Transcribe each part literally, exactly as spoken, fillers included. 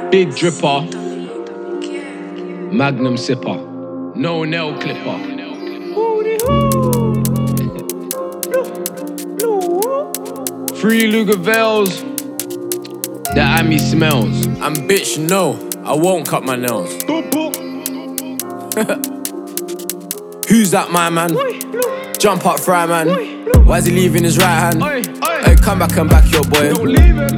Big dripper, Magnum sipper, no nail clipper. Three Lugavels, the Ami smells. I'm bitch, no, I won't cut my nails. Who's that, my man? Jump up, fry man. Why is he leaving his right hand? Hey, come back and back your boy. Don't leave him.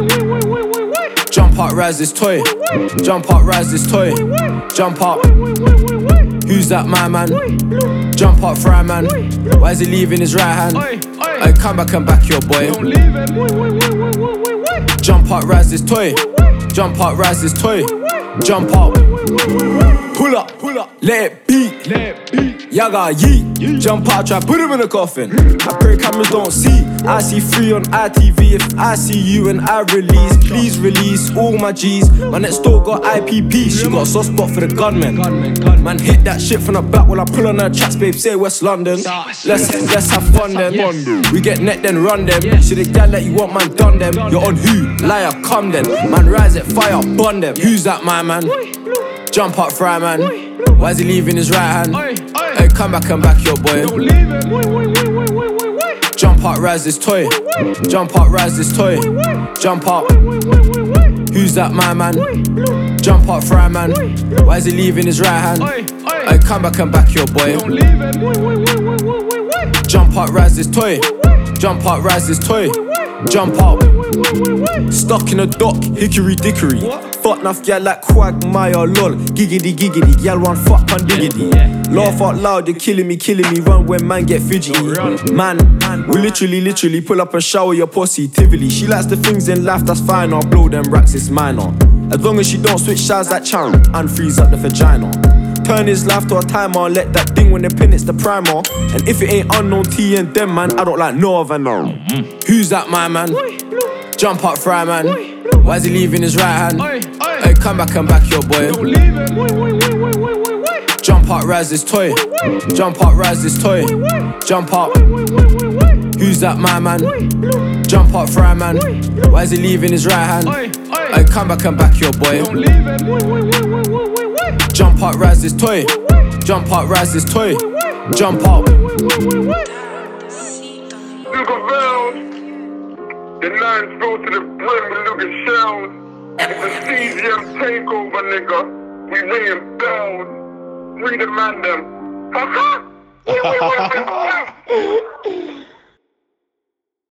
Jump up, rise this toy. Jump up, rise this toy. Jump up. Who's that, my man? Jump up, fry man. Why is he leaving his right hand? Hey, come back and back your boy. Don't leave him. Jump up, rise this toy. Jump up, rise this toy. Jump up. Pull up, pull up. Let it beat. Let it beat. Yaga yeet. Jump out, try put him in a coffin. I pray cameras don't see. I see free on I T V. If I see you and I release, please release all my G's. My next door got I P P. She got a soft spot for the gunman. Man hit that shit from the back while I pull on her tracks, babe. Say West London. Let's let's have fun then. We get net then run them. See the gal that you want, man done them. You're on who? Liar, come then. Man rise at fire, bun them. Who's that, my man? Jump up, fry man. Why is he leaving his right hand? Hey, come back and back your boy. Don't leave him. Jump up, rise this toy. Jump up, rise this toy. Jump up. Who's that, my man? Jump up, fry man. Why is he leaving his right hand? Hey, come back and back your boy. Don't leave him. Jump up, rise this toy. Jump up, rise this toy. Jump up. Stuck in a dock, hickory dickory. Fuck enough gal like Quagmire, lol. Giggity giggity, gal run fuck on diggity. Laugh out loud, you're killing me, killing me. Run when man get fidgety. Man, we literally, literally pull up and shower your positively. She likes the things in life, that's fine. I'll blow them racks, it's minor. As long as she don't switch sides like channel and freeze up the vagina. Turn his life to a timer, let that ding when they pin it's the primer. And if it ain't unknown T and them man, I don't like no other no. Who's that, my man? Jump up, fry man. Why is he leaving his right hand? Hey, come back and back your boy. Don't leave him. Jump up, rise this toy. Jump up, rise this toy. Jump up. Who's that, my man? Jump up, fry man. Why is he leaving his right hand? Hey, come back and back your boy. Don't leave him. Jump up, rise this toy. Jump up, rise this toy. Jump up. Lugavels, the nines filled to the brim with Luga shells. It's a C Z M takeover, nigga. We ringing bells. We demand them. Ha ha!